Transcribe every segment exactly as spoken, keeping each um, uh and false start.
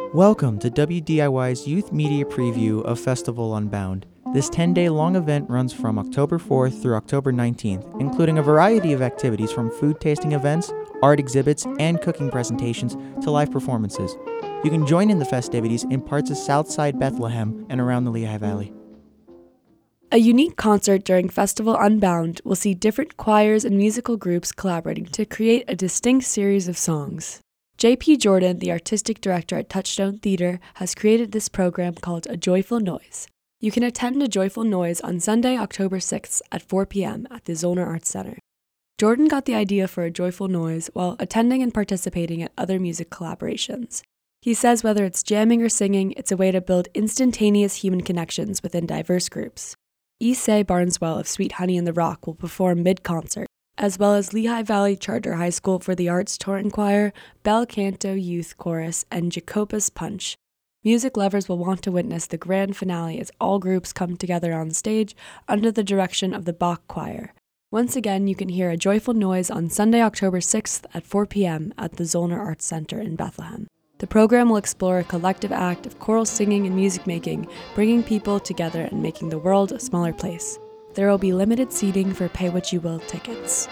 Welcome to W D I Y's Youth Media Preview of Festival Unbound. This ten-day long event runs from October fourth through October nineteenth, including a variety of activities from food tasting events, art exhibits, and cooking presentations to live performances. You can join in the festivities in parts of Southside Bethlehem and around the Lehigh Valley. A unique concert during Festival Unbound will see different choirs and musical groups collaborating to create a distinct series of songs. J P Jordan, the artistic director at Touchstone Theater, has created this program called A Joyful Noise. You can attend A Joyful Noise on Sunday, October sixth at four p.m. at the Zollner Arts Center. Jordan got the idea for A Joyful Noise while attending and participating at other music collaborations. He says whether it's jamming or singing, it's a way to build instantaneous human connections within diverse groups. Issei Barneswell of Sweet Honey in the Rock will perform mid-concert, as well as Lehigh Valley Charter High School for the Arts Touring Choir, Bel Canto Youth Chorus, and Jacobus Punch. Music lovers will want to witness the grand finale as all groups come together on stage under the direction of the Bach Choir. Once again, you can hear A Joyful Noise on Sunday, October sixth at four p.m. at the Zollner Arts Center in Bethlehem. The program will explore a collective act of choral singing and music making, bringing people together and making the world a smaller place. There will be limited seating for pay-what-you-will tickets.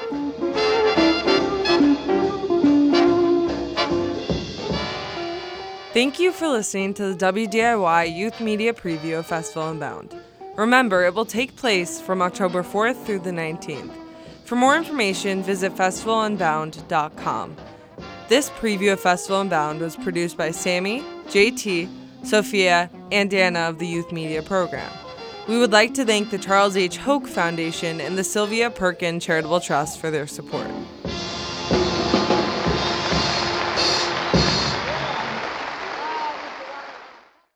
Thank you for listening to the W D I Y Youth Media Preview of Festival Unbound. Remember, it will take place from October fourth through the nineteenth. For more information, visit festival unbound dot com. This preview of Festival Unbound was produced by Sammy, J T, Sophia, and Anna of the Youth Media Program. We would like to thank the Charles H. Hoke Foundation and the Sylvia Perkin Charitable Trust for their support.